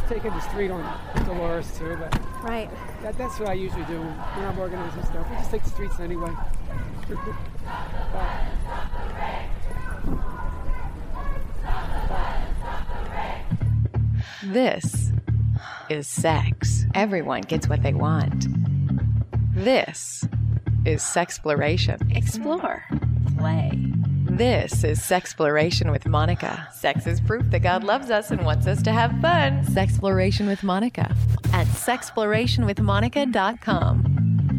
taken the street on Dolores too, but Right. that's what I usually do when I'm organizing stuff. We just take the streets anyway. This is sex. Everyone gets what they want. This is sexploration. Explore. Play. This is Sexploration with Monica. Sex is proof that God loves us and wants us to have fun. Sexploration with Monica at sexplorationwithmonica.com.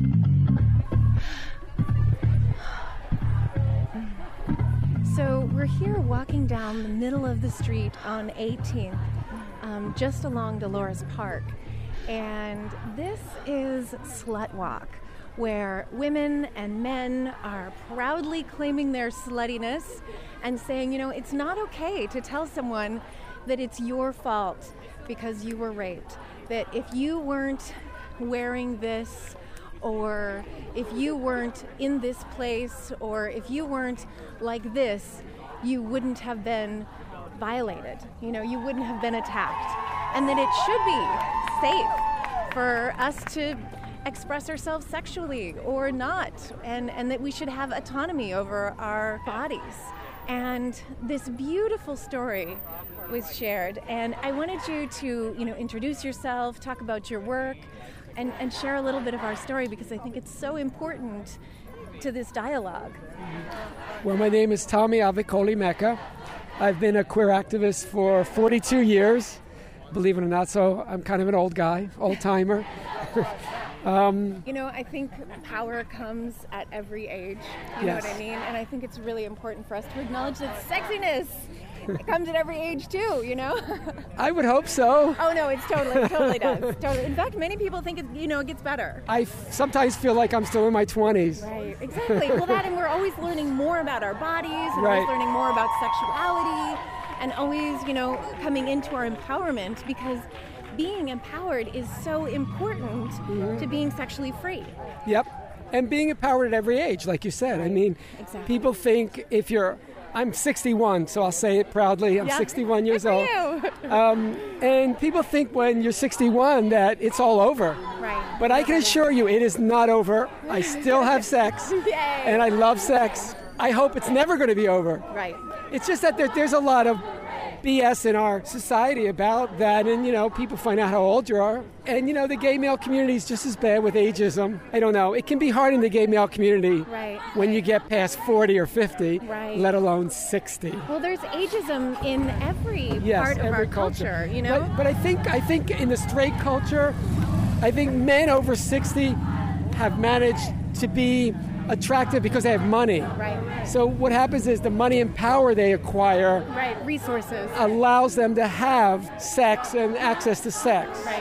So we're here walking down the middle of the street on 18th, just along Dolores Park. And this is Slut Walk, where women and men are proudly claiming their sluttiness and saying, you know, it's not okay to tell someone that it's your fault because you were raped. That if you weren't wearing this, or if you weren't in this place, or if you weren't like this, you wouldn't have been violated. You know, you wouldn't have been attacked. And that it should be safe for us to express ourselves sexually or not, and that we should have autonomy over our bodies. And this beautiful story was shared, and I wanted you to, you know, introduce yourself, talk about your work, and share a little bit of our story, because I think it's so important to this dialogue. Well, my name is Tommy Avicoli Mecca. I've been a queer activist for 42 years, believe it or not, so I'm kind of an old guy, old-timer. You know, I think power comes at every age, you Yes. know what I mean? And I think it's really important for us to acknowledge that sexiness comes at every age too, you know? I would hope so. Oh no, it totally does. Totally. In fact, many people think it gets better. I sometimes feel like I'm still in my 20s. Right, exactly. Well, and we're always learning more about our bodies, and Right. always learning more about sexuality, and always, you know, coming into our empowerment, because being empowered is so important to being sexually free. Yep. And being empowered at every age, like you said. I mean, Exactly. people think I'm 61, so I'll say it proudly. I'm Yeah. 61 years Good old. for you. And people think when you're 61 that it's all over. Right. But I can assure you it is not over. I still have sex. Yay. And I love sex. I hope it's never going to be over. Right. It's just that there's a lot of BS in our society about that, and, you know, people find out how old you are. And, you know, the gay male community is just as bad with ageism. I don't know. It can be hard in the gay male community Right. when you get past 40 or 50, Right. let alone 60. Well, there's ageism in every Yes, part of every our culture, you know? But I think in the straight culture, I think men over 60 have managed to be attractive because they have money. Right. So what happens is the money and power they acquire Right. Resources. allows them to have sex and access to sex. Right.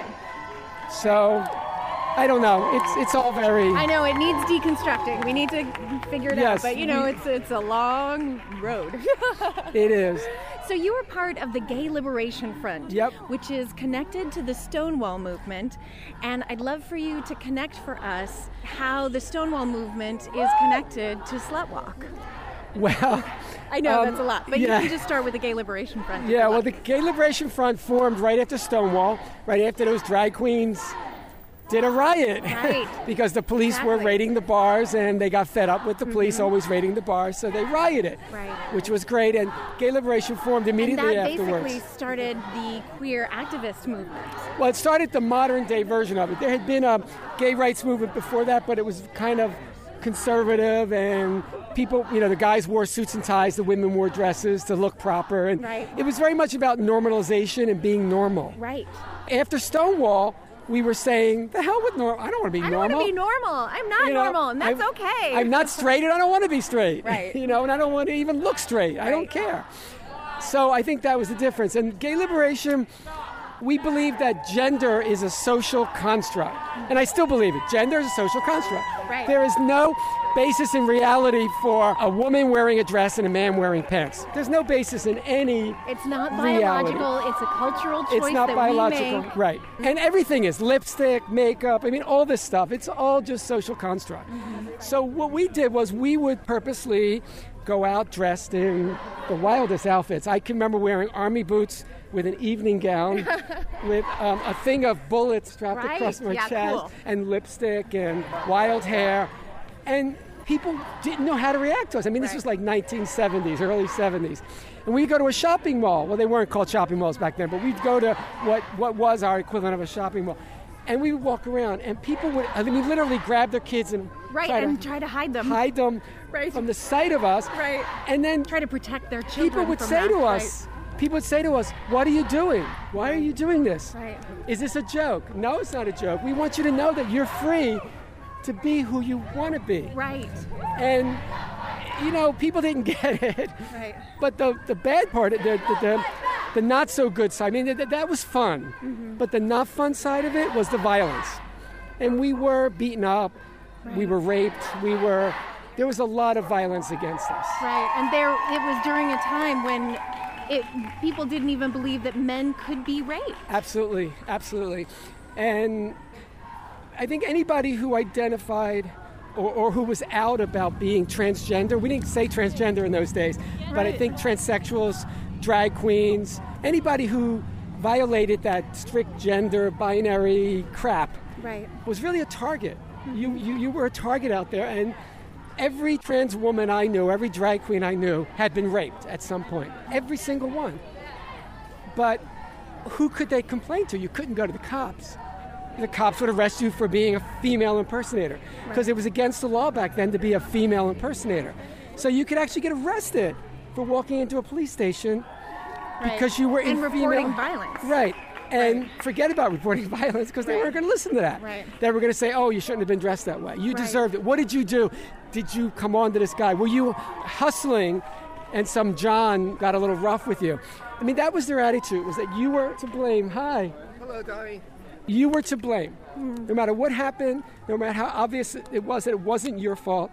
So I don't know. It's all very. I know it needs deconstructing. We need to figure it out, Yes, but you know, it's a long road. It is. So you were part of the Gay Liberation Front, Yep. which is connected to the Stonewall movement, and I'd love for you to connect for us how the Stonewall movement is connected to Slut Walk. Well. I know that's a lot, but yeah. you can just start with the Gay Liberation Front. if Yeah. you Well, the like. Gay Liberation Front formed right after Stonewall, right after those drag queens did a riot. Right. Because the police were Exactly. raiding the bars, and they got fed up with the police always raiding the bars, so they rioted. Right. Which was great, and Gay Liberation formed And immediately that afterwards. basically started the queer activist movement. Well, it started the modern day version of it. There had been a gay rights movement before that, but it was kind of conservative, and people, you know, the guys wore suits and ties, the women wore dresses to look proper, and Right. it was very much about normalization and being normal. Right. After Stonewall, we were saying, the hell with normal? I don't want to be I don't want normal. to be normal. I'm not You know, normal, and that's I'm- okay. I'm not straight, and I don't want to be straight. Right. You know, and I don't want to even look straight. I don't Right. care. So I think that was the difference. And Gay Liberation, we believe that gender is a social construct. And I still believe it. Gender is a social construct. Right. There is no basis in reality for a woman wearing a dress and a man wearing pants. There's no basis in any It's not reality. biological. It's a cultural choice It's not that biological, we make. right? And everything is lipstick, makeup. I mean, all this stuff. It's all just social construct. So what we did was we would purposely go out dressed in the wildest outfits. I can remember wearing army boots with an evening gown with a thing of bullets strapped across my chest and lipstick and wild hair. And people didn't know how to react to us. I mean, this was like 1970s, early 70s. And we'd go to a shopping mall. Well, they weren't called shopping malls back then, but we'd go to what was our equivalent of a shopping mall. And we would walk around, and people would, literally grab their kids and try to hide them. Hide them from the sight of us. Right. And then try to protect their children. People would say to us, "What are you doing? Why are you doing this? Right. Is this a joke?" No, it's not a joke. We want you to know that you're free to be who you want to be. Right. And, people didn't get it. Right. But the bad part, the not so good side, that was fun. Mm-hmm. But the not fun side of it was the violence. And we were beaten up. Right. We were raped. There was a lot of violence against us. Right. And it was during a time when people didn't even believe that men could be raped. Absolutely. Absolutely. And I think anybody who identified or who was out about being transgender, we didn't say transgender in those days, but I think transsexuals, drag queens, anybody who violated that strict gender binary crap was really a target. You were a target out there, and every trans woman I knew, every drag queen I knew had been raped at some point. Every single one. But who could they complain to? You couldn't go to the cops. The cops would arrest you for being a female impersonator because it was against the law back then to be a female impersonator. So you could actually get arrested for walking into a police station because you were in reporting violence. Right. And forget about reporting violence because they weren't going to listen to that. Right. They were going to say, "Oh, you shouldn't have been dressed that way. You deserved it. What did you do? Did you come on to this guy? Were you hustling and some John got a little rough with you?" I mean, that was their attitude, was that you were to blame. Hi. Hello, Donnie. You were to blame. No matter what happened, no matter how obvious it was that it wasn't your fault,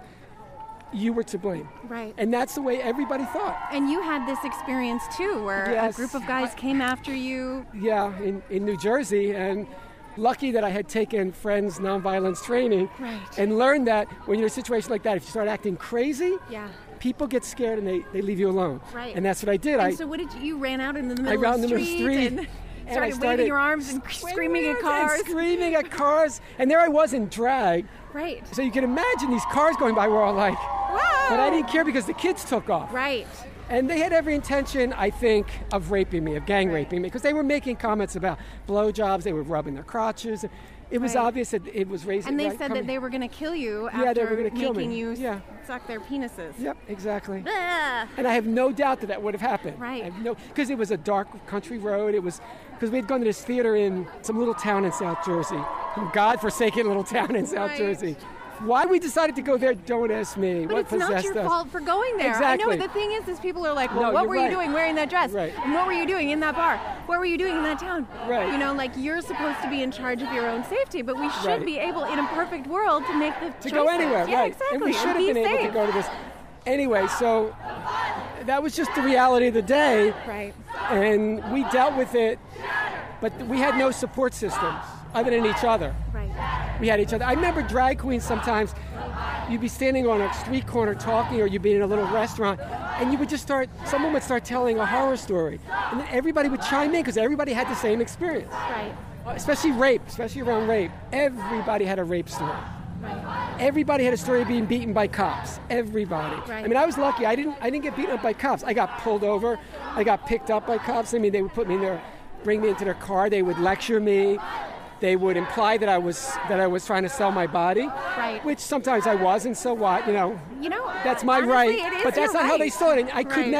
you were to blame. Right. And that's the way everybody thought. And you had this experience too, where a group of guys came after you. Yeah, in New Jersey, and lucky that I had taken Friends nonviolence training and learned that when you're in a situation like that, if you start acting crazy, people get scared and they leave you alone. Right. And that's what I did. And so what did you ran out into the middle of the street? And started waving your arms and screaming at cars. Screaming at cars. And there I was in drag. Right. So you can imagine these cars going by were all like, "Whoa!" But I didn't care because the kids took off. Right. And they had every intention, I think, of raping me, of gang raping me, because they were making comments about blowjobs. They were rubbing their crotches. It was obvious that it was raising. And they said that they were going to kill you after they were gonna kill making me. you suck their penises. Yep, exactly. Ugh. And I have no doubt that would have happened. Right. Because it was a dark country road. It was because we had gone to this theater in some little town in South Jersey, God-forsaken little town in South Jersey. Why we decided to go there, don't ask me. But what it's not your fault for going there. Exactly. I know, the thing is people are like, "Well, what were you doing wearing that dress? Right. And what were you doing in that bar? What were you doing in that town?" Right. You're supposed to be in charge of your own safety, but we should be able, in a perfect world, to make the choices. To go anywhere, yeah, right. Exactly. And we should have been safe. able to go to this. Anyway, so that was just the reality of the day. Right. And we dealt with it, but we had no support systems other than each other. Right. We had each other. I remember drag queens sometimes, you'd be standing on a street corner talking, or you'd be in a little restaurant, and you would just someone would start telling a horror story. And then everybody would chime in because everybody had the same experience. Right. Especially rape, especially around rape. Everybody had a rape story. Right. Everybody had a story of being beaten by cops. Everybody. Right. I mean, I was lucky. I didn't get beaten up by cops. I got pulled over. I got picked up by cops. I mean, they would put me in there, bring me into their car. They would lecture me. They would imply that I was trying to sell my body, right. Which sometimes I was, and so what? That's my honestly, right. it is but that's your not how they right. saw it. And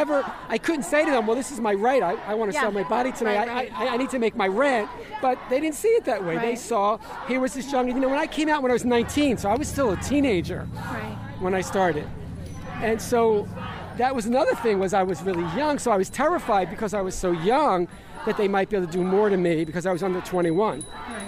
I couldn't say to them, "Well, this is my right. I want to sell my body tonight. Right. I need to make my rent." But they didn't see it that way. Right. They saw here was this young. When I came out when I was 19, so I was still a teenager when I started, and so that was another thing. Was I was really young, so I was terrified because I was so young that they might be able to do more to me because I was under 21.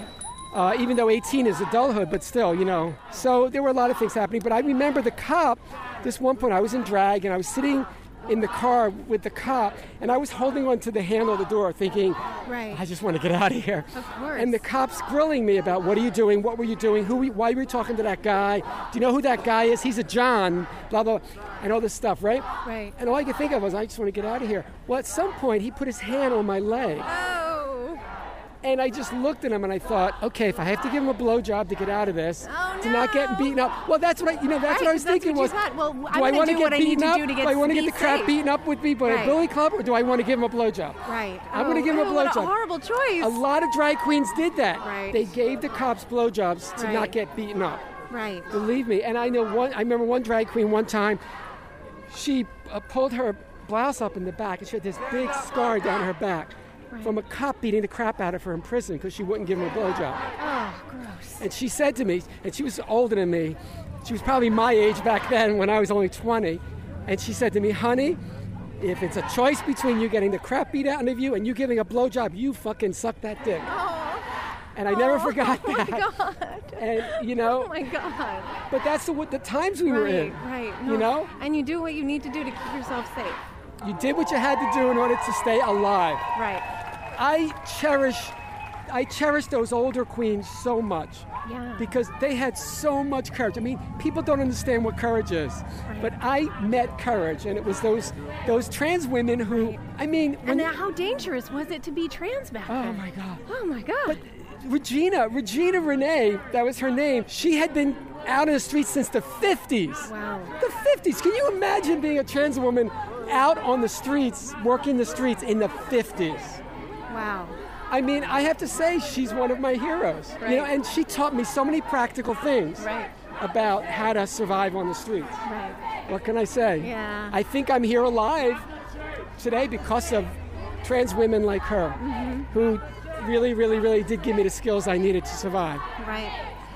Even though 18 is adulthood, but still, So there were a lot of things happening. But I remember the cop, this one point I was in drag and I was sitting in the car with the cop, and I was holding on to the handle of the door thinking, Right. I just want to get out of here. Of course. And the cop's grilling me about, what are you doing? What were you doing? Why were you talking to that guy? Do you know who that guy is? He's a John, blah, blah, and all this stuff, right? Right. And all I could think of was, I just want to get out of here. Well, at some point, he put his hand on my leg. Oh. And I just looked at him and I thought, okay, if I have to give him a blowjob to get out of this, Oh, to not get no. beaten up. Well, that's what I, that's what I was thinking what was, you thought. Well, do I'm I gonna want to do get what I need beaten to up? do to Do I want to be get the crap safe. beaten up with me by Right. a billy club, or do I want to give him a blowjob? Right. I'm going to give him a What blowjob. a horrible choice. A lot of drag queens did that. Right. They gave the cops blowjobs to Right. not get beaten up. Right. Believe me. And I remember one drag queen one time, she pulled her blouse up in the back, and she had this big scar down her back from a cop beating the crap out of her in prison because she wouldn't give him a blowjob. Oh, gross. And she said to me, and she was older than me, she was probably my age back then when I was only 20, and she said to me, honey, if it's a choice between you getting the crap beat out of you and you giving a blowjob, you fucking suck that dick. Oh. And I never forgot Oh that. my God. And, Oh my God. but that's the times we were in. Right. You know? And you do what you need to do to keep yourself safe. You did what you had to do in order to stay alive. Right. I cherish those older queens so much. Yeah. Because they had so much courage. I mean, people don't understand what courage is. Right. But I met courage, and it was those trans women who, Right. I mean... And how dangerous was it to be trans back Oh, then? my God. Oh my God. But Regina Renee, that was her name, she had been out in the streets since the 50s. Wow. The 50s. Can you imagine being a trans woman out on the streets, working the streets in the 50s? Wow. I mean, I have to say, she's one of my heroes. Right. You know, and she taught me so many practical things Right. about how to survive on the streets. Right. What can I say? Yeah. I think I'm here alive today because of trans women like her, who really, really, really did give me the skills I needed to survive. Right.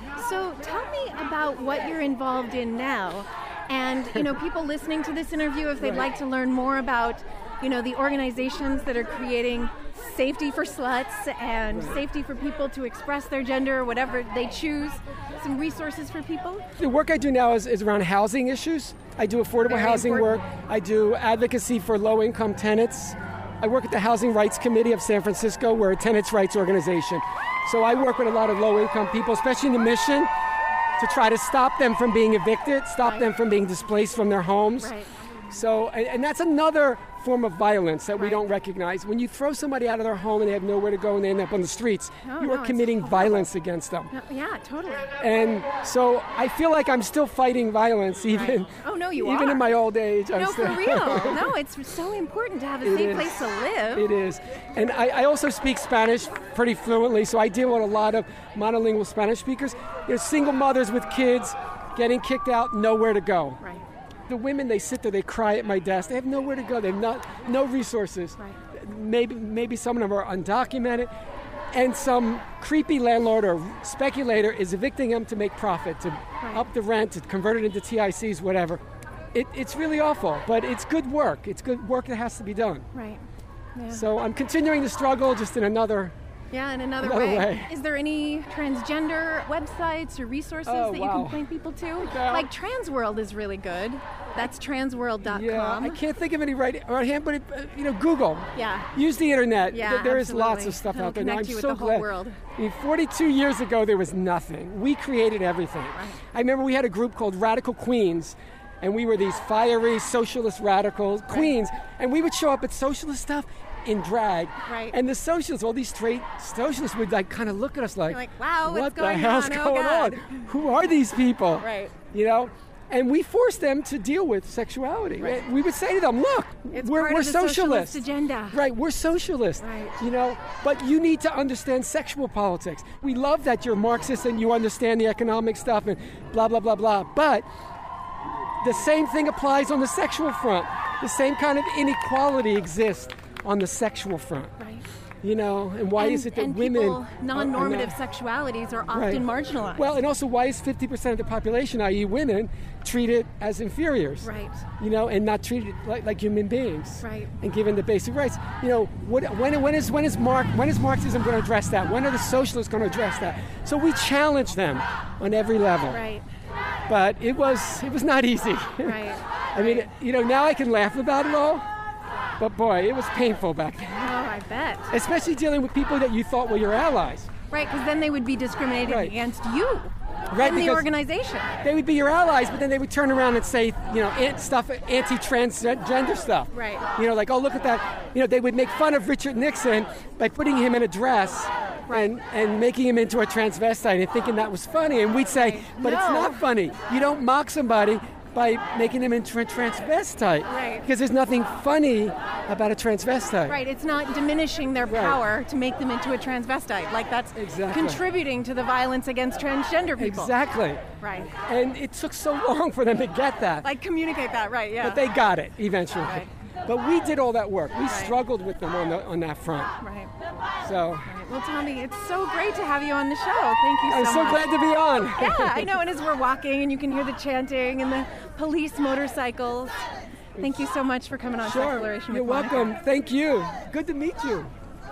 So tell me about what you're involved in now. And, people listening to this interview, if they'd Right. like to learn more about, the organizations that are creating safety for sluts and safety for people to express their gender, whatever they choose, some resources for people. The work I do now is around housing issues. I do affordable Very housing important. work. I do advocacy for low-income tenants. I work at the Housing Rights Committee of San Francisco. We're a tenants' rights organization. So I work with a lot of low-income people, especially in the Mission, to try to stop them from being evicted, stop them from being displaced from their homes. Right. So, and that's another form of violence that we Right. don't recognize. When you throw somebody out of their home and they have nowhere to go and they end up on the streets, you no, are it's committing horrible. violence against them. No, yeah, totally. And so I feel like I'm still fighting violence, even Oh, no, you even are. in my old age. I'm No, still, for real. No, it's so important to have a It safe is. place to live. It is. And I also speak Spanish pretty fluently, so I deal with a lot of monolingual Spanish speakers. Single mothers with kids getting kicked out, nowhere to go. Right. The women, they sit there, they cry at my desk. They have nowhere to go. They have no resources. Right. Maybe some of them are undocumented. And some creepy landlord or speculator is evicting them to make profit, to up the rent, to convert it into TICs, whatever. It's really awful, but it's good work. It's good work that has to be done. Right. Yeah. So I'm continuing the struggle, just in another... Yeah, in another Another way. way. Is there any transgender websites or resources Oh, that you wow. can point people to? Yeah. Like Transworld is really good. That's transworld.com. Yeah, I can't think of any right hand, but Google. Yeah. Use the internet. Yeah, There is lots absolutely. of stuff It'll out there. Now, connect I'm you with so the whole glad. world. I mean, 42 years ago, there was nothing. We created everything. I remember we had a group called Radical Queens, and we were these fiery socialist radicals, queens, and we would show up at socialist stuff in drag. Right. And the socialists, all these straight socialists would kind of look at us like, You're like, wow, what's what the going hell's on? Oh, going God." on? Who are these people? Right. And we forced them to deal with sexuality. Right. We would say to them, look, It's we're part of the socialists. socialist agenda. Right, we're socialists. Right. But you need to understand sexual politics. We love that you're Marxist and you understand the economic stuff and blah, blah, blah, blah. But the same thing applies on the sexual front. The same kind of inequality exists on the sexual front. Right. And why is it that and women... people, are non-normative not- sexualities are often Right. marginalized. Well, and also, why is 50% of the population, i.e. women, treated as inferiors? Right. And not treated like human beings. Right. And given the basic rights. When is Marxism going to address that? When are the socialists going to address that? So we challenge them on every level. Right. But it was not easy. Right. I mean, now I can laugh about it all, but boy, it was painful back then. Oh, I bet. Especially dealing with people that you thought were your allies. Right, because then they would be discriminating against you in the organization. They would be your allies, but then they would turn around and say, anti-transgender stuff. Right. Like, oh, look at that. They would make fun of Richard Nixon by putting him in a dress and making him into a transvestite and thinking that was funny. And we'd say, but it's not funny. You don't mock somebody by making them into a transvestite. Right. Because there's nothing funny about a transvestite. Right. It's not diminishing their power to make them into a transvestite. Like, that's contributing to the violence against transgender people. Exactly. Right. And it took so long for them to get that. Like, communicate that, right, yeah. But they got it eventually. Right. But we did all that work. We struggled with them on that front. Right. So. Well, Tommy, it's so great to have you on the show. Thank you so much. I'm so glad to be on. Yeah, I know. And as we're walking, and you can hear the chanting and the police motorcycles. Thank you so much for coming on Sexploration with You're Monica. welcome. Thank you. Good to meet you.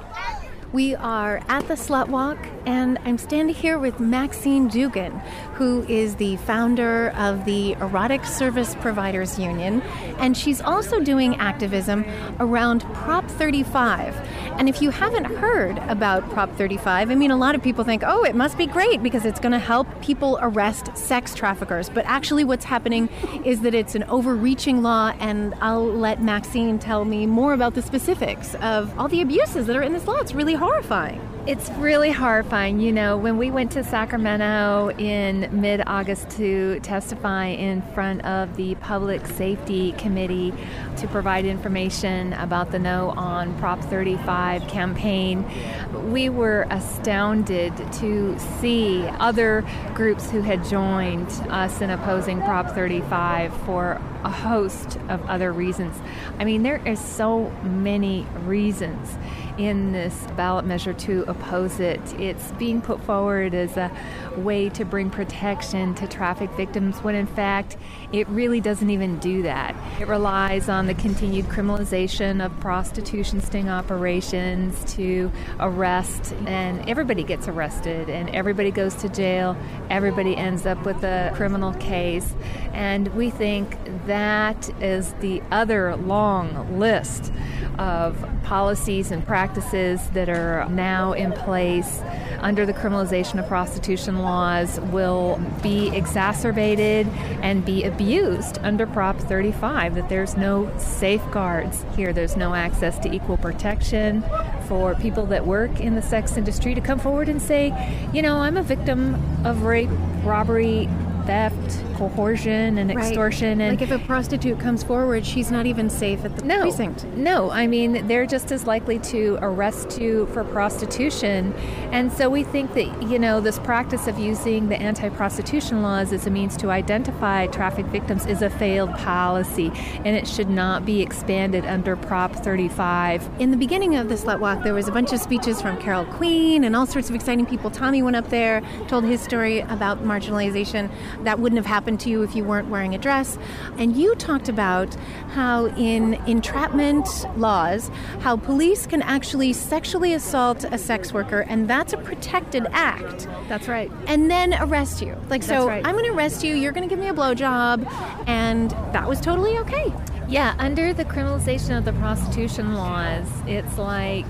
We are at the Slut Walk, and I'm standing here with Maxine Dugan, who is the founder of the Erotic Service Providers Union, and she's also doing activism around Prop 35. And if you haven't heard about Prop 35, I mean, a lot of people think, oh, it must be great because it's going to help people arrest sex traffickers. But actually what's happening is that it's an overreaching law, and I'll let Maxine tell me more about the specifics of all the abuses that are in this law. It's really horrifying. It's really horrifying. When we went to Sacramento in mid-August to testify in front of the Public Safety Committee to provide information about the No on Prop 35 campaign, we were astounded to see other groups who had joined us in opposing Prop 35 for a host of other reasons. I mean, there are so many reasons in this ballot measure to oppose it. It's being put forward as a way to bring protection to traffic victims when in fact it really doesn't even do that. It relies on the continued criminalization of prostitution sting operations to arrest, and everybody gets arrested and everybody goes to jail, everybody ends up with a criminal case, and we think that is the other long list of policies and practices that are now in place under the criminalization of prostitution laws will be exacerbated and be abused under Prop 35, that there's no safeguards here. There's no access to equal protection for people that work in the sex industry to come forward and say, I'm a victim of rape, robbery, theft, coercion, and extortion. And like if a prostitute comes forward, she's not even safe at the precinct. No, I mean, they're just as likely to arrest you for prostitution. And so we think that, this practice of using the anti-prostitution laws as a means to identify traffic victims is a failed policy, and it should not be expanded under Prop 35. In the beginning of the Slut Walk, there was a bunch of speeches from Carol Queen and all sorts of exciting people. Tommy went up there, told his story about marginalization. That wouldn't have happened to you if you weren't wearing a dress. And you talked about how in entrapment laws, how police can actually sexually assault a sex worker, and that's a protected act. That's right. And then arrest you. That's right. I'm going to arrest you, you're going to give me a blowjob, and that was totally okay. Yeah, under the criminalization of the prostitution laws, it's like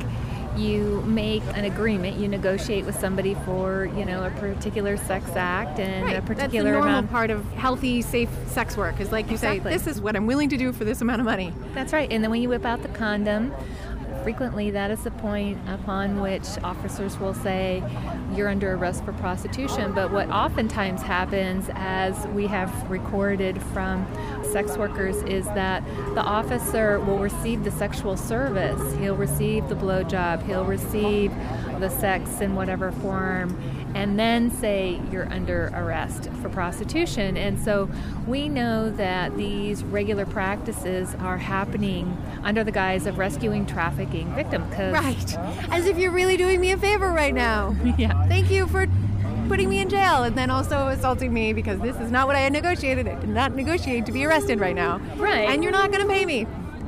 you make an agreement, you negotiate with somebody for, a particular sex act and a particular That's the normal amount. part of healthy, safe sex work is like you say, this is what I'm willing to do for this amount of money. That's right. And then when you whip out the condom, frequently that is the point upon which officers will say you're under arrest for prostitution. But what oftentimes happens, as we have recorded from sex workers, is that the officer will receive the sexual service. He'll receive the blowjob. He'll receive the sex in whatever form, and then say you're under arrest for prostitution. And so we know that these regular practices are happening under the guise of rescuing trafficking victims. Right. As if you're really doing me a favor right now. Yeah. Thank you for putting me in jail and then also assaulting me because this is not what I had negotiated. I did not negotiate to be arrested right now. Right. And you're not going to pay me.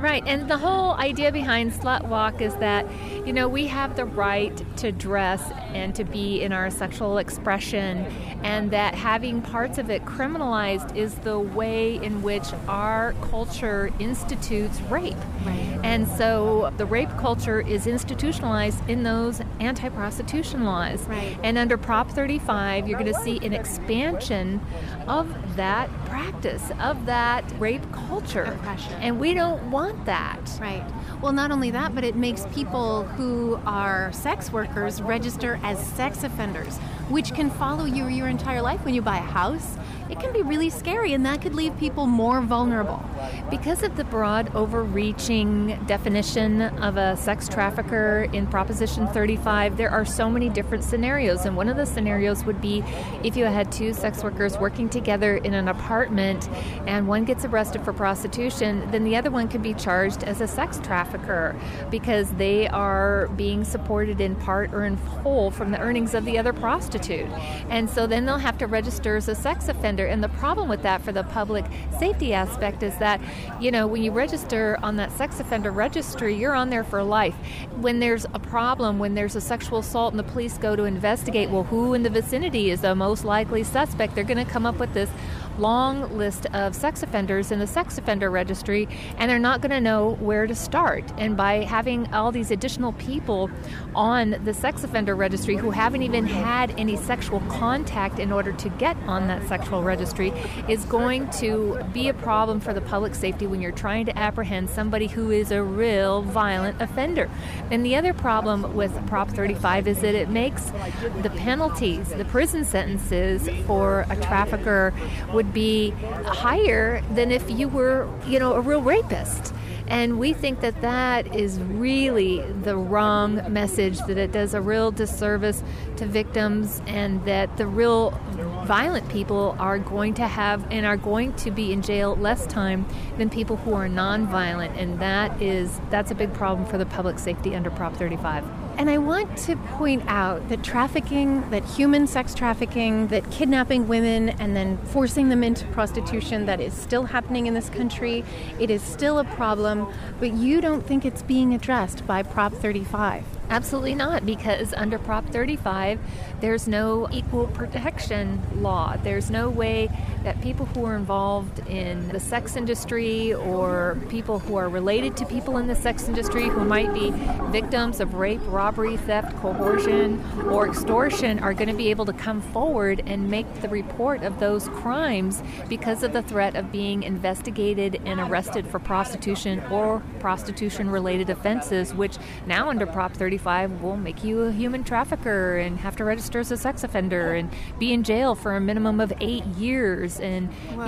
Right, and the whole idea behind Slut Walk is that, we have the right to dress and to be in our sexual expression, and that having parts of it criminalized is the way in which our culture institutes rape. Right. And so the rape culture is institutionalized in those anti-prostitution laws. Right. And under Prop 35, you're going to see an expansion of that practice, of that rape culture. Oppression. And we don't want that. Right. Well, not only that, but it makes people who are sex workers register as sex offenders, which can follow you your entire life. When you buy a house, it can be really scary, and that could leave people more vulnerable. Because of the broad, overreaching definition of a sex trafficker in Proposition 35, there are so many different scenarios. And one of the scenarios would be if you had two sex workers working together in an apartment and one gets arrested for prostitution, then the other one could be charged as a sex trafficker because they are being supported in part or in whole from the earnings of the other prostitute. And so then they'll have to register as a sex offender. And the problem with that for the public safety aspect is that, when you register on that sex offender registry, you're on there for life. When there's a problem, when there's a sexual assault and the police go to investigate, well, who in the vicinity is the most likely suspect? They're going to come up with this long list of sex offenders in the sex offender registry, and they're not going to know where to start. And by having all these additional people on the sex offender registry who haven't even had any sexual contact in order to get on that sexual registry is going to be a problem for the public safety when you're trying to apprehend somebody who is a real violent offender. And the other problem with Prop 35 is that it makes the penalties, the prison sentences for a trafficker would be higher than if you were, a real rapist. And we think that that is really the wrong message, that it does a real disservice to victims, and that the real violent people are going to have and are going to be in jail less time than people who are nonviolent. And that's a big problem for the public safety under Prop 35. And I want to point out that trafficking, that human sex trafficking, that kidnapping women and then forcing them into prostitution, that is still happening in this country. It is still a problem, but you don't think it's being addressed by Prop 35. Absolutely not, because under Prop 35, there's no equal protection law. There's no way that people who are involved in the sex industry or people who are related to people in the sex industry who might be victims of rape, robbery, theft, coercion, or extortion are going to be able to come forward and make the report of those crimes because of the threat of being investigated and arrested for prostitution or prostitution-related offenses, which now under Prop 35 will make you a human trafficker and have to register as a sex offender and be in jail for a minimum of 8 years and,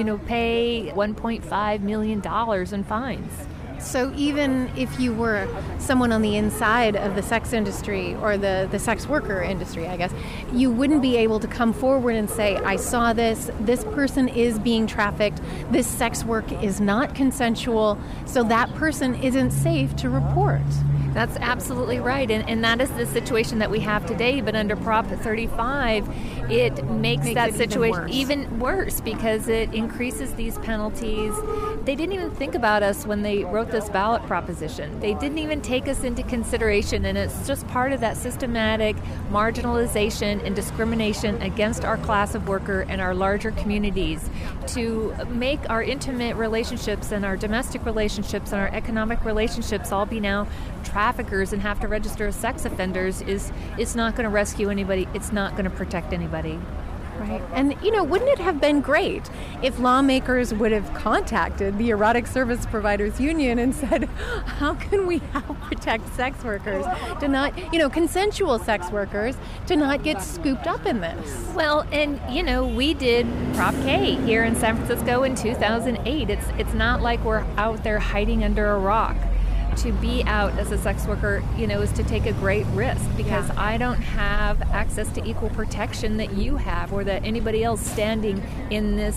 pay $1.5 million in fines. So even if you were someone on the inside of the sex industry or the sex worker industry, I guess, you wouldn't be able to come forward and say, I saw this person is being trafficked, this sex work is not consensual, so that person isn't safe to report. That's absolutely right, and that is the situation that we have today. But under Prop 35, it makes that situation even worse because it increases these penalties. They didn't even think about us when they wrote this ballot proposition. They didn't even take us into consideration, and it's just part of that systematic marginalization and discrimination against our class of worker and our larger communities to make our intimate relationships and our domestic relationships and our economic relationships all be now traffickers and have to register as sex offenders. It's not going to rescue anybody. It's not going to protect anybody. Right. And, wouldn't it have been great if lawmakers would have contacted the Erotic Service Providers Union and said, how can we help protect sex workers to not, consensual sex workers to not get scooped up in this? Well, and, we did Prop K here in San Francisco in 2008. It's not like we're out there hiding under a rock. To be out as a sex worker, is to take a great risk because I don't have access to equal protection that you have or that anybody else standing in this,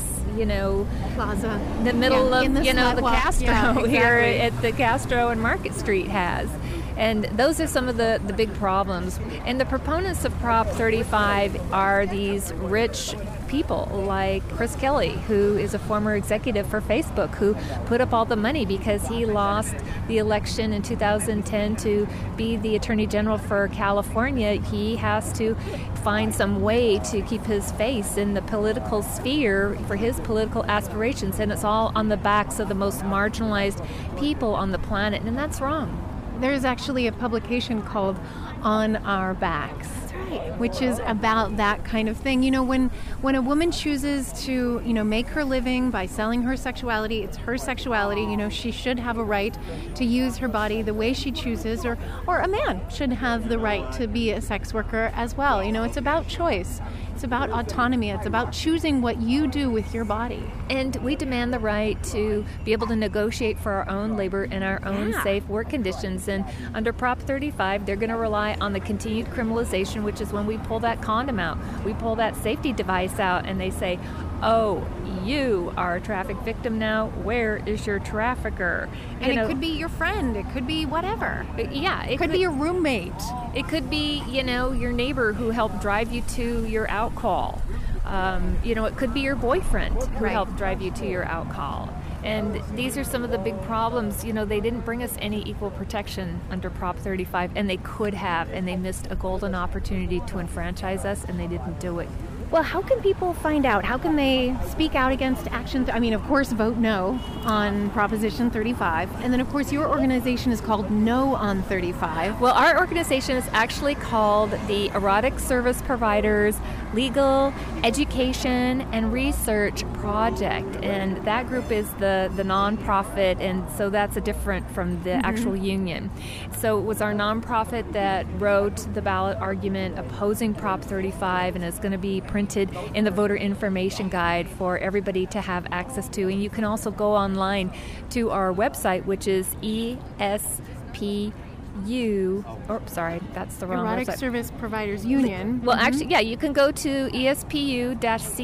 plaza, the middle of, the Castro here at the Castro and Market Street has. And those are some of the big problems. And the proponents of Prop 35 are these rich people like Chris Kelly, who is a former executive for Facebook, who put up all the money because he lost the election in 2010 to be the Attorney General for California. He has to find some way to keep his face in the political sphere for his political aspirations, and it's all on the backs of the most marginalized people on the planet, and that's wrong. There's actually a publication called On Our Backs, which is about that kind of thing. You know, when a woman chooses to, make her living by selling her sexuality, it's her sexuality. You know, she should have a right to use her body the way she chooses, or a man should have the right to be a sex worker as well. You know, it's about choice. It's about autonomy. It's about choosing what you do with your body. And we demand the right to be able to negotiate for our own labor and our own safe work conditions. And under Prop 35, they're going to rely on the continued criminalization, which is when we pull that condom out, we pull that safety device out, and they say, oh, you are a traffic victim now. Where is your trafficker? And it could be your friend. It could be whatever. Yeah. It could be your roommate. It could be, your neighbor who helped drive you to your out call. It could be your boyfriend who helped drive you to your out call. And these are some of the big problems. They didn't bring us any equal protection under Prop 35, and they could have, and they missed a golden opportunity to enfranchise us, and they didn't do it. Well, how can people find out? How can they speak out against actions? I mean, of course, vote no on Proposition 35. And then, of course, your organization is called No on 35. Well, our organization is actually called the Erotic Service Providers Legal Education and Research Project. And that group is the nonprofit, and so that's different from the actual union. So it was our nonprofit that wrote the ballot argument opposing Prop 35, and it's going to be printed in the voter information guide for everybody to have access to. And you can also go online to our website, which is ESPU. That's the wrong Erotic website. Service Providers Union. Well, actually, yeah, you can go to espu-ca.org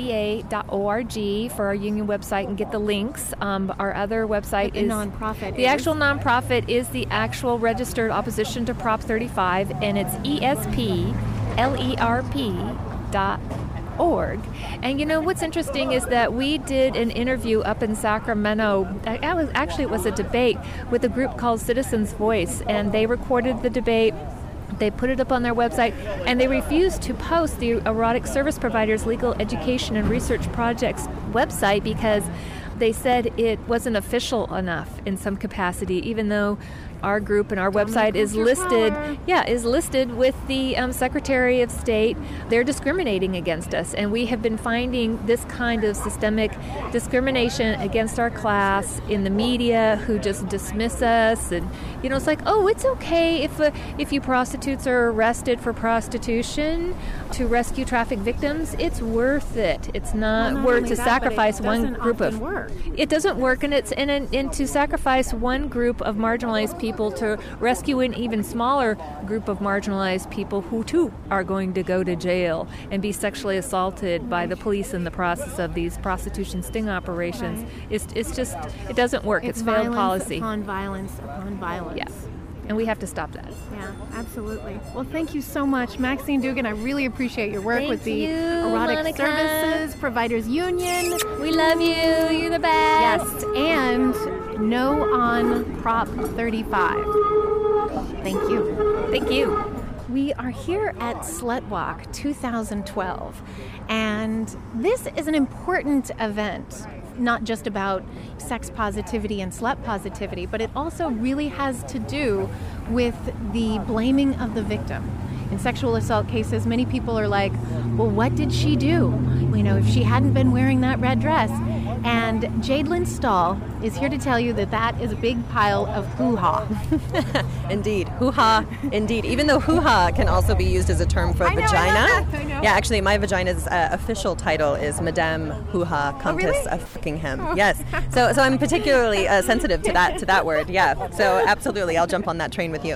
for our union website and get the links. Our other website is nonprofit. The actual nonprofit is the actual registered opposition to Prop 35, and it's ESPLERP.org. And what's interesting is that we did an interview up in Sacramento. It was a debate with a group called Citizens Voice, and they recorded the debate. They put it up on their website, and they refused to post the Erotic Service Providers Legal Education and Research Project's website because they said it wasn't official enough in some capacity, even though our group and our website is listed with the Secretary of State. They're discriminating against us, and we have been finding this kind of systemic discrimination against our class in the media, who just dismiss us. And it's like, oh, it's okay if you prostitutes are arrested for prostitution to rescue traffic victims. It's worth it. It's not worth to sacrifice one group of. It doesn't work, and and to sacrifice one group of marginalized people to rescue an even smaller group of marginalized people who too are going to go to jail and be sexually assaulted by the police in the process of these prostitution sting operations. Right. It's just, it doesn't work. It's failed policy. Upon violence upon violence. Yeah. And we have to stop that. Yeah, absolutely. Well, thank you so much, Maxine Dugan. I really appreciate your work with the Erotic Monica. Services Providers Union. We love you. You're the best. Yes, and No on Prop 35. Thank you. Thank you. We are here at Slut Walk 2012, and this is an important event, not just about sex positivity and slut positivity, but it also really has to do with the blaming of the victim. In sexual assault cases, many people are like, well, what did she do? If she hadn't been wearing that red dress. And Jadelyn Stahl is here to tell you that is a big pile of hoo-ha. Indeed. Hoo-ha, indeed. Even though hoo-ha can also be used as a term for vagina. I know. Yeah, actually, my vagina's official title is Madame Hoo-ha, Countess of Fuckingham. Oh. Yes. So I'm particularly sensitive to that word. Yeah. So absolutely, I'll jump on that train with you.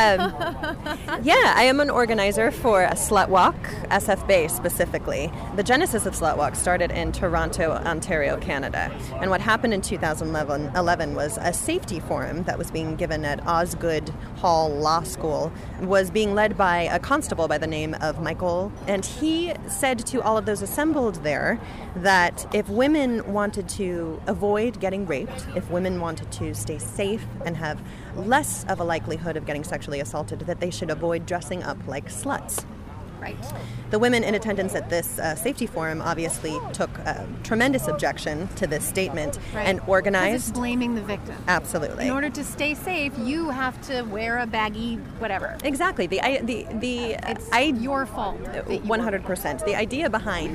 I am an organizer for Slut Walk, SF Bay specifically. The genesis of Slut Walk started in Toronto, Ontario, Canada. And what happened in 2011 was a safety forum that was being given at Osgoode Hall Law School was being led by a constable by the name of Michael. And he said to all of those assembled there that if women wanted to avoid getting raped, if women wanted to stay safe and have less of a likelihood of getting sexually assaulted, that they should avoid dressing up like sluts. Right. The women in attendance at this safety forum obviously took tremendous objection to this statement and organized. It's blaming the victim. Absolutely. In order to stay safe, you have to wear a baggy whatever. Exactly. It's your fault. 100%. The idea behind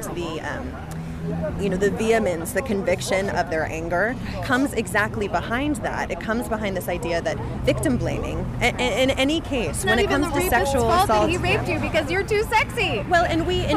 the vehemence, the conviction of their anger comes exactly behind that. It comes behind this idea that victim blaming, in any case, when it comes to sexual assault, that he raped you because you're too sexy. Well, and we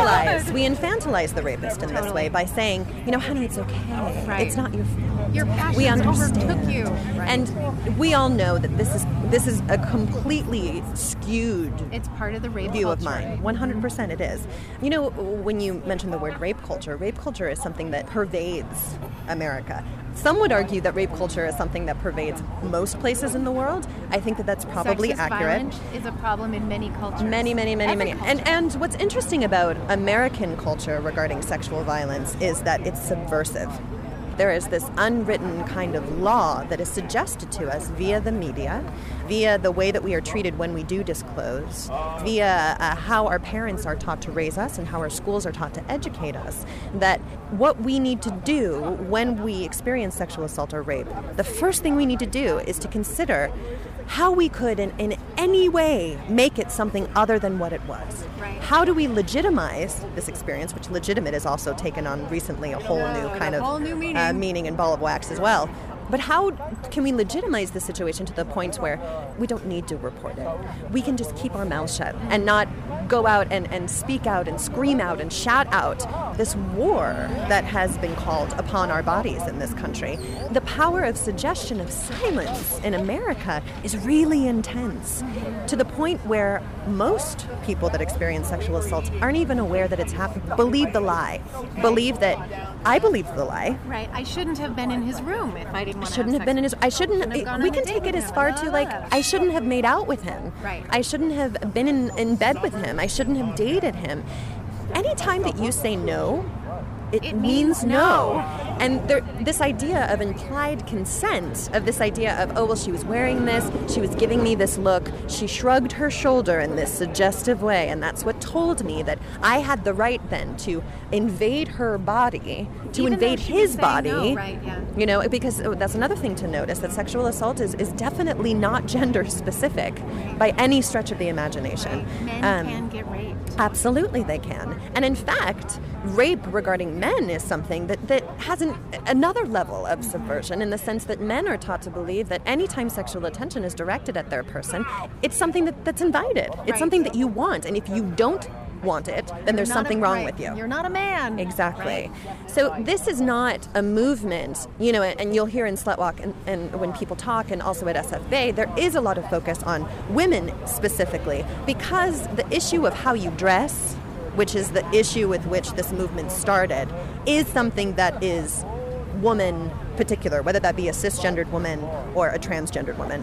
infantilize the rapist in this way by saying, honey, it's okay. Right. It's not your fault. Your passions we understand. overtook you. Right. And we all know that this is a completely skewed it's part of the rape view culture. of mine. 100% it is. When you mention the word rape culture is something that pervades America. Some would argue that rape culture is something that pervades most places in the world. I think that that's probably Sexist accurate. Violence is a problem in many cultures. Many. Every culture. And what's interesting about American culture regarding sexual violence is that it's subversive. There is this unwritten kind of law that is suggested to us via the media, via the way that we are treated when we do disclose, via how our parents are taught to raise us and how our schools are taught to educate us, that what we need to do when we experience sexual assault or rape, the first thing we need to do is to consider how we could in any way make it something other than what it was. Right. How do we legitimize this experience, which legitimate has also taken on recently a whole new kind of meaning and ball of wax as well. But how can we legitimize the situation to the point where we don't need to report it? We can just keep our mouths shut and not go out and speak out and scream out and shout out this war that has been called upon our bodies in this country. The power of suggestion of silence in America is really intense, to the point where most people that experience sexual assault aren't even aware that it's happening. Believe the lie. Believe that I believe the lie. Right. I shouldn't have been in his room if I didn't want to shouldn't have been in his. I shouldn't. We can take it as far to I shouldn't have made out with him. Right. I shouldn't have been in bed with him. I shouldn't have dated him. Anytime that you say no, it means no. And this idea of implied consent, of this idea of, oh, well, she was wearing this, she was giving me this look, she shrugged her shoulder in this suggestive way, and that's what told me that I had the right then to invade her body, to Even invade his body. No, right, yeah. Because that's another thing to notice, that sexual assault is definitely not gender specific by any stretch of the imagination. Right. Men can get raped. Absolutely they can. And in fact, rape regarding men is something that has another level of subversion, in the sense that men are taught to believe that anytime sexual attention is directed at their person, it's something that's invited. It's something that you want. And if you don't want it, then there's something wrong with you. You're not a man. Exactly. Right. So this is not a movement, and you'll hear in Slutwalk and when people talk, and also at SF Bay, there is a lot of focus on women specifically, because the issue of how you dress, which is the issue with which this movement started, is something that is woman particular, whether that be a cisgendered woman or a transgendered woman.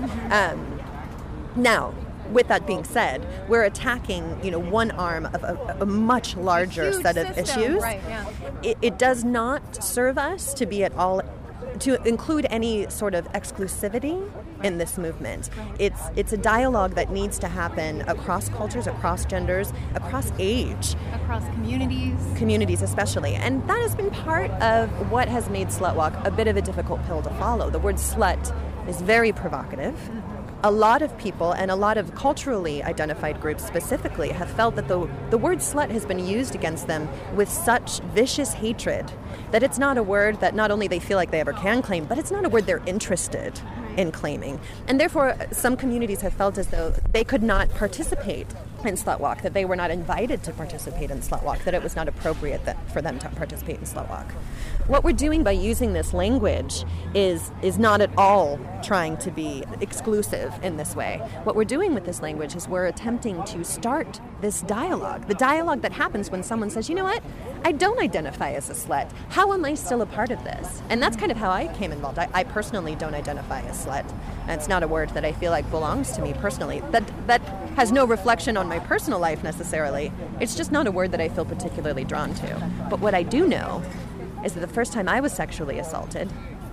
Now, with that being said, we're attacking, one arm of a much larger set of issues. Right, yeah. It does not serve us to be at all, to include any sort of exclusivity in this movement. It's a dialogue that needs to happen across cultures, across genders, across age. Across communities Especially. And that has been part of what has made Slutwalk a bit of a difficult pill to follow. The word slut is very provocative. A lot of people, and a lot of culturally identified groups specifically, have felt that the word slut has been used against them with such vicious hatred that it's not a word that not only they feel like they ever can claim, but it's not a word they're interested in claiming. And therefore, some communities have felt as though they could not participate in Slutwalk, that they were not invited to participate in Slutwalk, that it was not appropriate for them to participate in Slut Walk. What we're doing by using this language is not at all trying to be exclusive in this way. What we're doing with this language is we're attempting to start this dialogue, the dialogue that happens when someone says, you know what, I don't identify as a slut. How am I still a part of this? And that's kind of how I came involved. I personally don't identify as slut. And it's not a word that I feel like belongs to me personally. That has no reflection on my personal life necessarily. It's just not a word that I feel particularly drawn to. But what I do know is that the first time I was sexually assaulted,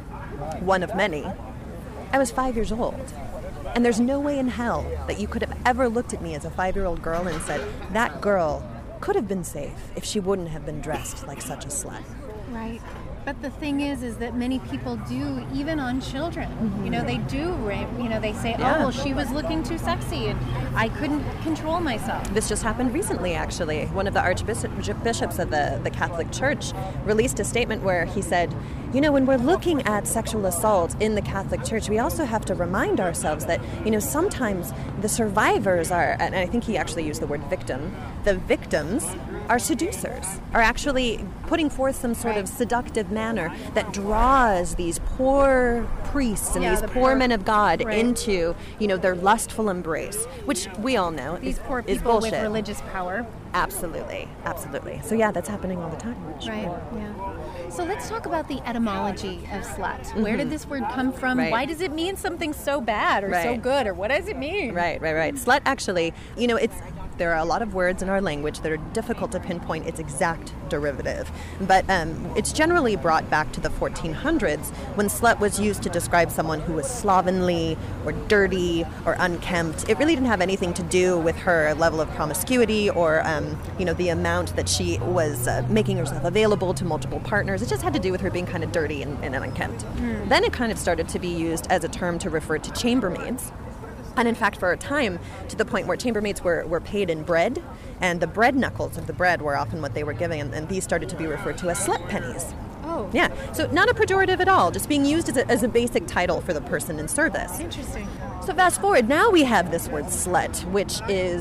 one of many, I was 5 years old. And there's no way in hell that you could have ever looked at me as a 5-year-old girl and said, that girl could have been safe if she wouldn't have been dressed like such a slut. Right. But the thing is that many people do, even on children. Mm-hmm. You know, they do rape. You know, they say, oh, well, she was looking too sexy and I couldn't control myself. This just happened recently, actually. One of the archbishops of the Catholic Church released a statement where he said, you know, when we're looking at sexual assault in the Catholic Church, we also have to remind ourselves that, you know, sometimes the survivors are, and I think he actually used the word victim, the victims are seducers, are actually putting forth some sort of seductive manner that draws these poor priests and these poor men of God into, you know, their lustful embrace, which we all know these poor is people bullshit. With religious power. Absolutely, absolutely. So yeah, that's happening all the time. Right, yeah. So let's talk about the etymology of slut. Mm-hmm. Where did this word come from? Right. Why does it mean something so bad or so good? Or what does it mean? Right. Slut actually, you know, there are a lot of words in our language that are difficult to pinpoint its exact derivative. But it's generally brought back to the 1400s when slut was used to describe someone who was slovenly or dirty or unkempt. It really didn't have anything to do with her level of promiscuity or, you know, the amount that she was making herself available to multiple partners. It just had to do with her being kind of dirty and unkempt. Mm. Then it kind of started to be used as a term to refer to chambermaids. And in fact, for a time, to the point where chambermaids were paid in bread, and the bread knuckles of the bread were often what they were giving, and these started to be referred to as slut pennies. Oh. Yeah, so not a pejorative at all, just being used as a basic title for the person in service. Interesting. So fast forward, now we have this word slut, which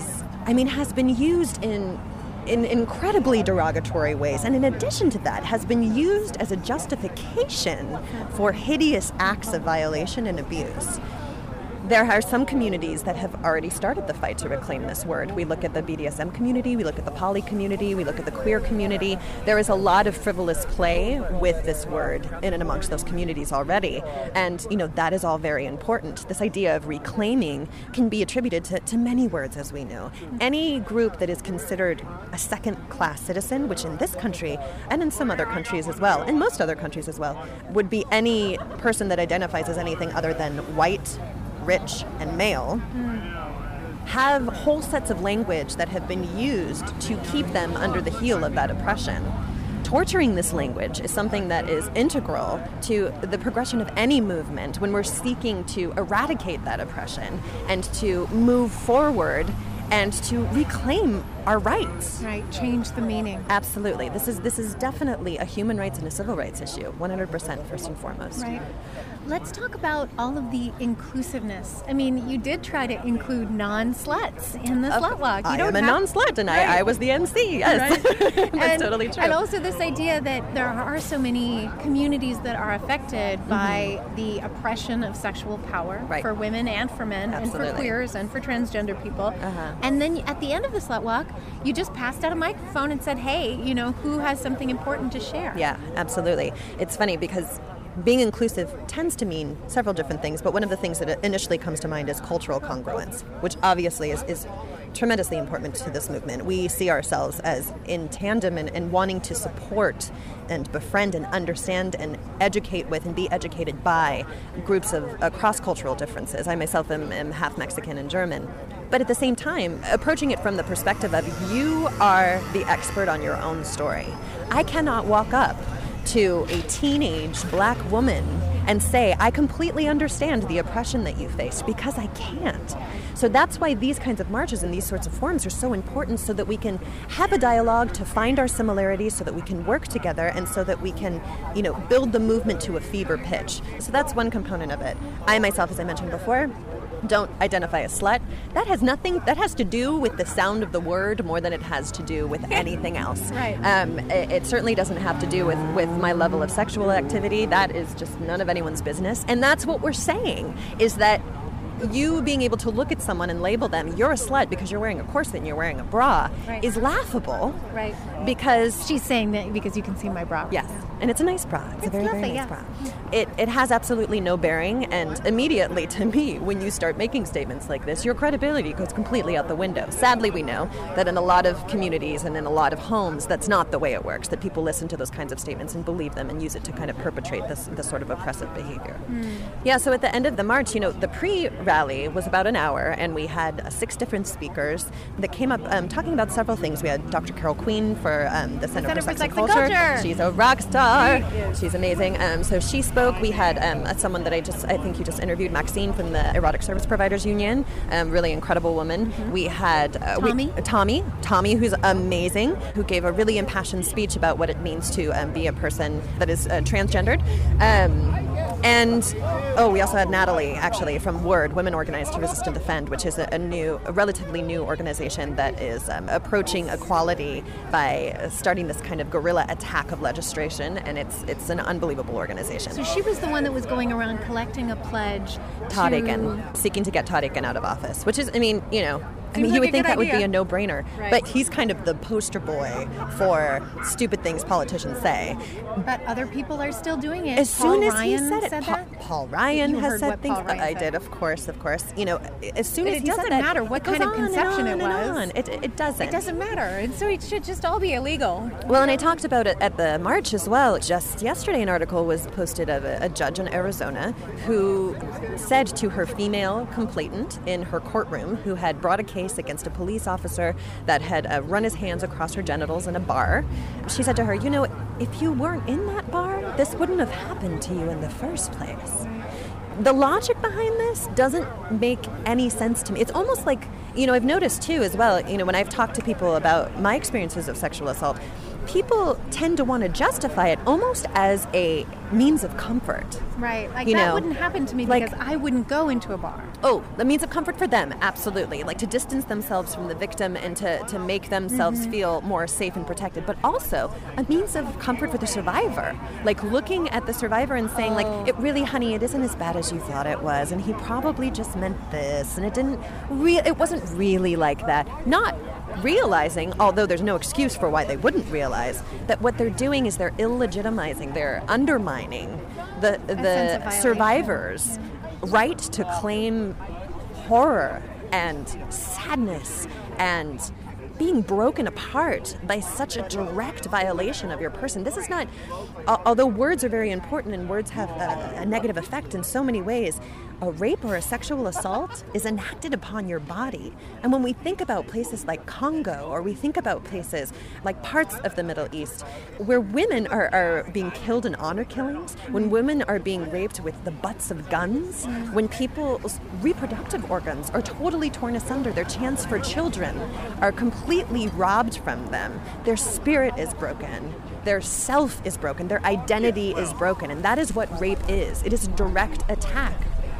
has been used in incredibly derogatory ways, and in addition to that has been used as a justification for hideous acts of violation and abuse. There are some communities that have already started the fight to reclaim this word. We look at the BDSM community, we look at the poly community, we look at the queer community. There is a lot of frivolous play with this word in and amongst those communities already. And, you know, that is all very important. This idea of reclaiming can be attributed to many words, as we know. Any group that is considered a second-class citizen, which in this country, and in some other countries as well, in most other countries as well, would be any person that identifies as anything other than white, rich, and male, have whole sets of language that have been used to keep them under the heel of that oppression. Torturing this language is something that is integral to the progression of any movement when we're seeking to eradicate that oppression and to move forward and to reclaim our rights. Right, change the meaning. Absolutely. This is definitely a human rights and a civil rights issue, 100% first and foremost. Right. Let's talk about all of the inclusiveness. I mean, you did try to include non-sluts in the Slut Walk. I am a non-slut, and I was the MC, yes. Right. That's totally true. And also this idea that there are so many communities that are affected by the oppression of sexual power for women and for men, Absolutely. and for queers and for transgender people. And then at the end of the Slut Walk, you just passed out a microphone and said, hey, you know, who has something important to share? Yeah, absolutely. It's funny because being inclusive tends to mean several different things, but one of the things that initially comes to mind is cultural congruence, which obviously is tremendously important to this movement. We see ourselves as in tandem and wanting to support and befriend and understand and educate with and be educated by groups of cross-cultural differences. I myself am half Mexican and German. But at the same time, approaching it from the perspective of you are the expert on your own story. I cannot walk up to a teenage black woman and say, I completely understand the oppression that you faced, because I can't. So that's why these kinds of marches and these sorts of forums are so important, so that we can have a dialogue to find our similarities, so that we can work together, and so that we can, you know, build the movement to a fever pitch. So that's one component of it. I myself, as I mentioned before, don't identify as slut. That has to do with the sound of the word more than it has to do with anything else. Right. It certainly doesn't have to do with my level of sexual activity. That is just none of anyone's business. And that's what we're saying, is that you being able to look at someone and label them, you're a slut because you're wearing a corset and you're wearing a bra, is laughable. Right. Because she's saying that because you can see my bra. Yes. And it's a nice bra. It's a very, lovely, very nice bra. It has absolutely no bearing, and immediately, to me, when you start making statements like this, your credibility goes completely out the window. Sadly, we know that in a lot of communities and in a lot of homes, that's not the way it works, that people listen to those kinds of statements and believe them and use it to kind of perpetrate this sort of oppressive behavior. Yeah, so at the end of the march, the pre-rally was about an hour, and we had 6 different speakers that came up talking about several things. We had Dr. Carol Queen for the Center for Sex and Culture. She's a rock star. She's amazing. So she spoke. We had someone that I think you just interviewed, Maxine from the Erotic Service Providers Union, really incredible woman. We had Tommy, who's amazing, who gave a really impassioned speech about what it means to be a person that is transgendered. And we also had Natalie, actually, from WORD, Women Organized to Resist and Defend, which is a relatively new organization that is approaching equality by starting this kind of guerrilla attack of legislation, and it's an unbelievable organization. So she was the one that was going around collecting a pledge Todd Akin, seeking to get Todd Akin out of office, which is, you would think that would be a no-brainer, but he's kind of the poster boy for stupid things politicians say. But other people are still doing it. As soon as he said it, that? Paul Ryan has said things. I did, of course. As soon as he said that, it doesn't matter what kind of conception it was. It doesn't. It doesn't matter, and so it should just all be illegal. Well, and I talked about it at the march as well. Just yesterday, an article was posted of a judge in Arizona who said to her female complainant in her courtroom, who had brought a case against a police officer that had run his hands across her genitals in a bar, she said to her, if you weren't in that bar, this wouldn't have happened to you in the first place. The logic behind this doesn't make any sense to me. It's almost like, I've noticed too as well, when I've talked to people about my experiences of sexual assault, people tend to want to justify it almost as a means of comfort. Right. That wouldn't happen to me because I wouldn't go into a bar. Oh, the means of comfort for them, absolutely. To distance themselves from the victim and to make themselves feel more safe and protected. But also a means of comfort for the survivor. Looking at the survivor and saying, it isn't as bad as you thought it was. And he probably just meant this. And it wasn't really like that. Not realizing, although there's no excuse for why they wouldn't realize, that what they're doing is they're illegitimizing, they're undermining the survivors' right to claim horror and sadness and being broken apart by such a direct violation of your person. This is not, although words are very important and words have a negative effect in so many ways, a rape or a sexual assault is enacted upon your body. And when we think about places like Congo, or we think about places like parts of the Middle East, where women are being killed in honor killings, when women are being raped with the butts of guns, when people's reproductive organs are totally torn asunder, their chance for children are completely robbed from them, their spirit is broken, their self is broken, their identity is broken, and that is what rape is. It is a direct attack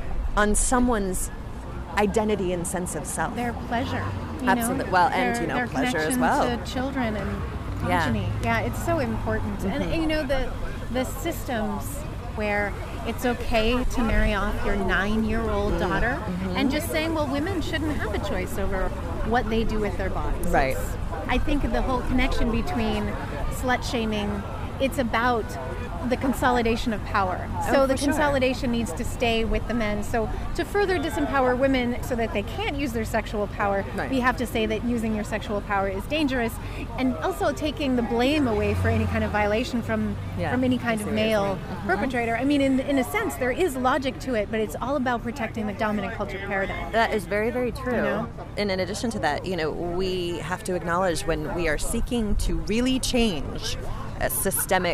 on someone's identity and sense of self. Their pleasure. Absolutely. Well, and their pleasure as well. To children and progeny. Yeah, it's so important. And the systems where it's okay to marry off your 9-year-old daughter and just saying, well, women shouldn't have a choice over what they do with their bodies. Right. I think the whole connection between slut shaming, it's about the consolidation of power. So the consolidation needs to stay with the men. So to further disempower women so that they can't use their sexual power, we have to say that using your sexual power is dangerous, and also taking the blame away for any kind of violation from any kind of male perpetrator. I mean, in a sense, there is logic to it, but it's all about protecting the dominant culture paradigm. That is very, very true. And in addition to that, we have to acknowledge when we are seeking to really change a systemic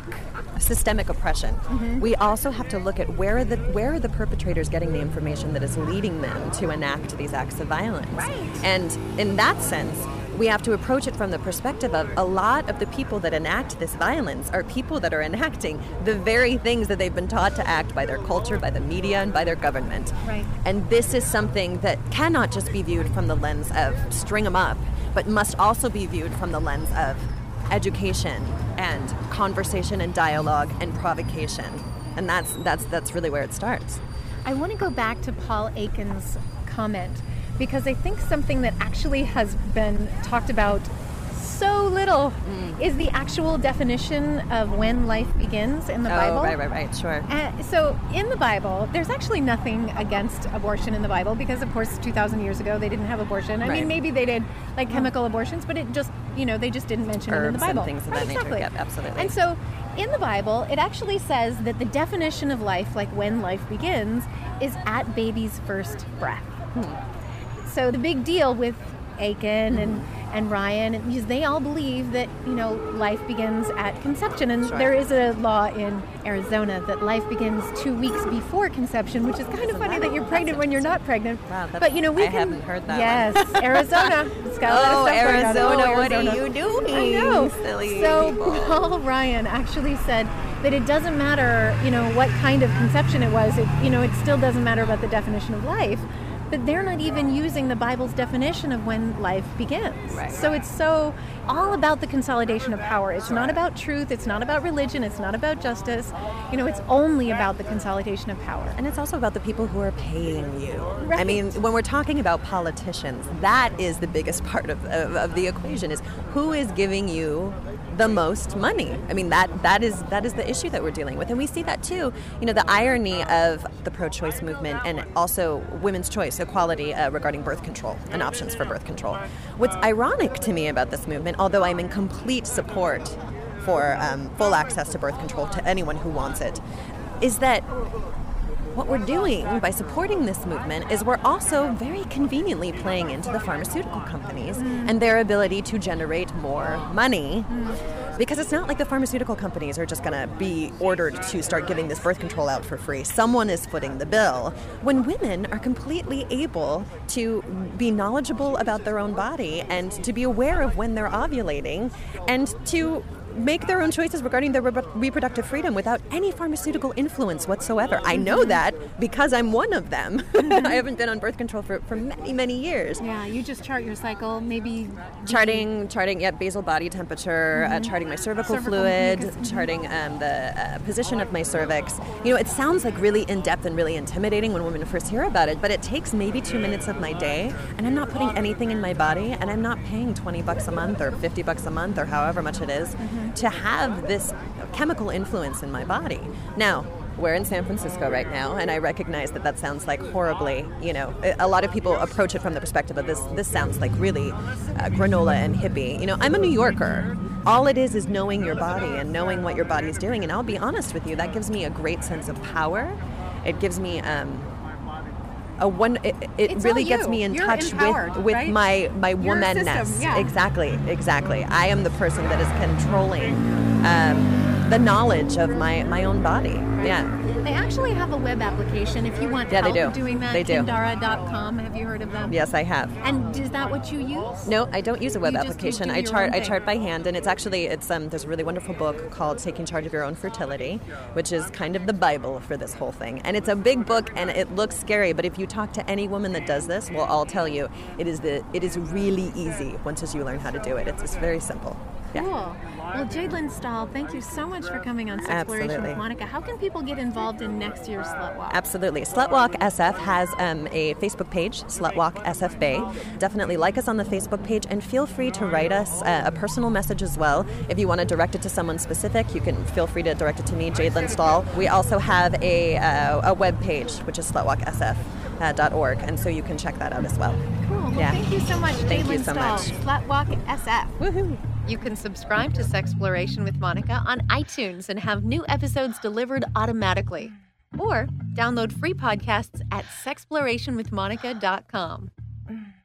oppression. We also have to look at where are the perpetrators getting the information that is leading them to enact these acts of violence. Right. And in that sense, we have to approach it from the perspective of a lot of the people that enact this violence are people that are enacting the very things that they've been taught to act by their culture, by the media, and by their government. Right. And this is something that cannot just be viewed from the lens of string them up, but must also be viewed from the lens of education and conversation and dialogue and provocation. And that's really where it starts. I want to go back to Paul Aiken's comment, because I think something that actually has been talked about so little is the actual definition of when life begins in the Bible. Right, sure. So in the Bible, there's actually nothing against abortion in the Bible, because of course 2,000 years ago they didn't have abortion. I mean, maybe they did like chemical abortions, but it just, they just didn't mention it in the Bible. And things of that nature. Exactly. Yep, absolutely. And so in the Bible, it actually says that the definition of life, like when life begins, is at baby's first breath. So the big deal with Aiken and Ryan is they all believe that, life begins at conception. And there is a law in Arizona that life begins 2 weeks before conception, which is kind of funny that you're pregnant when you're not pregnant. Wow, but, I haven't heard that. Yes, Arizona. It's got a lot of stuff going on. Arizona, what are you doing? I know. Silly so people. Paul Ryan actually said that it doesn't matter, what kind of conception it was. It still doesn't matter about the definition of life. But they're not even using the Bible's definition of when life begins. Right. So it's so all about the consolidation of power. It's not about truth. It's not about religion. It's not about justice. It's only about the consolidation of power. And it's also about the people who are paying you. Right. I mean, when we're talking about politicians, that is the biggest part of the equation, is who is giving you the most money. I mean, that is the issue that we're dealing with. And we see that too. The irony of the pro-choice movement and also women's choice, equality regarding birth control and options for birth control. What's ironic to me about this movement, although I'm in complete support for full access to birth control to anyone who wants it, is that what we're doing by supporting this movement is we're also very conveniently playing into the pharmaceutical companies and their ability to generate more money. Because it's not like the pharmaceutical companies are just going to be ordered to start giving this birth control out for free. Someone is footing the bill. When women are completely able to be knowledgeable about their own body and to be aware of when they're ovulating and to make their own choices regarding their reproductive freedom without any pharmaceutical influence whatsoever. I know that because I'm one of them. I haven't been on birth control for many, many years. Yeah, you just chart your cycle, maybe charting basal body temperature, charting my cervical fluid, charting the position of my cervix. It sounds like really in-depth and really intimidating when women first hear about it, but it takes maybe 2 minutes of my day, and I'm not putting anything in my body, and I'm not paying $20 a month or $50 a month or however much it is to have this chemical influence in my body. Now, we're in San Francisco right now, and I recognize that sounds like horribly, a lot of people approach it from the perspective of this sounds like really granola and hippie. I'm a New Yorker. All it is knowing your body and knowing what your body is doing, and I'll be honest with you, that gives me a great sense of power. It gives me it really gets me in touch with right? my womanness. System, yeah. Exactly. I am the person that is controlling the knowledge of my own body. Right. Yeah. They actually have a web application if you want help doing that. They do. Kindara.com. Have you heard of them? Yes, I have. And is that what you use? No, I don't use a web you application. I chart by hand, and it's there's a really wonderful book called Taking Charge of Your Own Fertility, which is kind of the Bible for this whole thing. And it's a big book, and it looks scary, but if you talk to any woman that does this, we'll all tell you it is really easy once you learn how to do it. It's very simple. Yeah. Cool. Well, Jadelyn Stahl, thank you so much for coming on Sexploration with Monica. How can people get involved in next year's Slut Walk? Absolutely. Slut Walk SF has a Facebook page, Slut Walk SF Bay. Definitely like us on the Facebook page, and feel free to write us a personal message as well. If you want to direct it to someone specific, you can feel free to direct it to me, Jadelyn Stahl. We also have a web page, which is slutwalksf.org, and so you can check that out as well. Cool. Well, thank you so much, Jadelyn Stahl. Slut Walk SF. Woohoo! You can subscribe to Sexploration with Monica on iTunes and have new episodes delivered automatically. Or download free podcasts at sexplorationwithmonica.com.